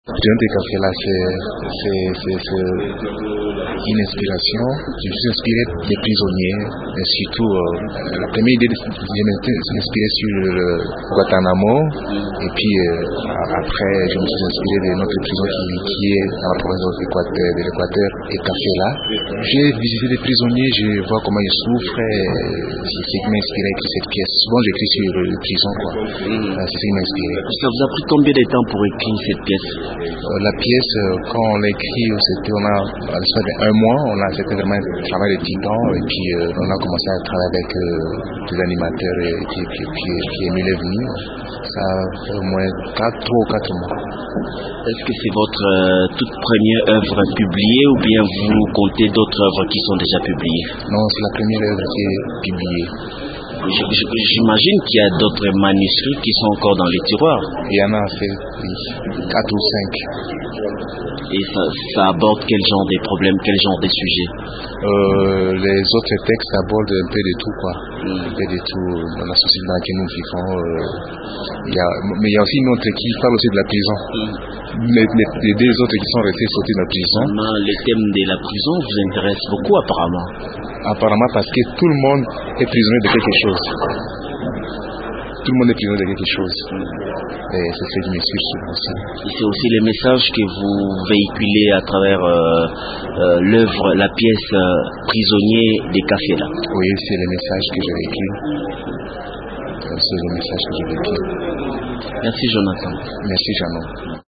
John de Café là, c'est une inspiration. Je me suis inspiré des prisonniers, et surtout la première idée, je m'étais inspiré sur le Guantanamo, et puis après, je me suis inspiré de notre prison qui est dans la province de l'Équateur, et Café là. J'ai visité des prisonniers, je vois comment ils souffrent, c'est ce qui m'a inspiré à écrire cette pièce. Souvent, j'écris sur les prisons, quoi. C'est ce qui m'a inspiré. Ça vous a pris combien de temps pour écrire cette pièce? La pièce, quand on l'a écrit, à l'espace d'1 mois, c'était vraiment un travail de titan, et puis on a commencé à travailler avec des animateurs, et puis Emile est venu. Ça a fait au moins 3 ou 4 mois. Est-ce que c'est votre toute première œuvre publiée, ou bien vous comptez d'autres œuvres qui sont déjà publiées? Non, c'est la première œuvre qui est publiée. J'imagine qu'il y a d'autres manuscrits qui sont encore dans les tiroirs. Il y en a fait 4 ou 5. Et ça aborde quel genre de problèmes, quel genre de sujets? Les autres textes abordent un peu de tout, quoi. Un peu de tout dans la société dans laquelle nous vivons. Mais il y a aussi une autre qui parle aussi de la prison. Les deux autres qui sont restés sortis de la prison. Les thèmes de la prison vous intéressent beaucoup, apparemment. Apparemment, parce que tout le monde est prisonnier de quelque chose. Tout le monde est prisonnier de quelque chose. Et c'est ce qui me suit aussi. Et c'est aussi les messages que vous véhiculez à travers l'œuvre, la pièce Prisonnier des Cafés là. Oui, c'est les messages que je véhicule. C'est les messages que je véhicule. Merci Jonathan. Merci Jeannot.